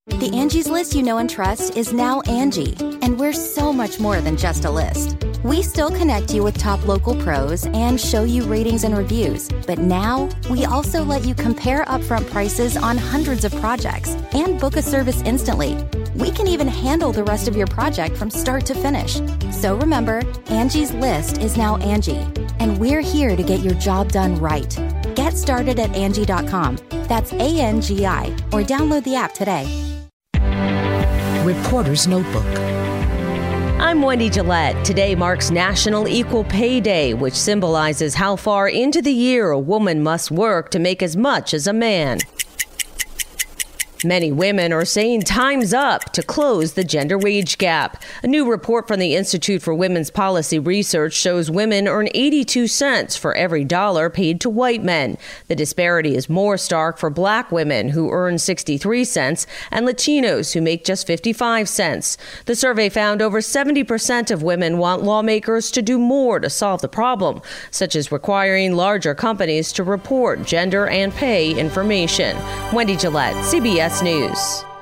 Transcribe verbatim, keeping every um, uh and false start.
The Angie's List you know and trust is now Angie, and we're so much more than just a list. We still connect you with top local pros and show you ratings and reviews, but now we also let you compare upfront prices on hundreds of projects and book a service instantly. We can even handle the rest of your project from start to finish. So remember, Angie's List is now Angie, and we're here to get your job done right. Get started at Angie dot com. That's A N G I, or download the app today. Reporter's Notebook. I'm Wendy Gillette. Today marks National Equal Pay Day, which symbolizes how far into the year a woman must work to make as much as a man. Many women are saying time's up to close the gender wage gap. A new report from the Institute for Women's Policy Research shows women earn eighty-two cents for every dollar paid to white men. The disparity is more stark for black women, who earn sixty-three cents, and Latinos, who make just fifty-five cents. The survey found over seventy percent of women want lawmakers to do more to solve the problem, such as requiring larger companies to report gender and pay information. Wendy Gillette, C B S News.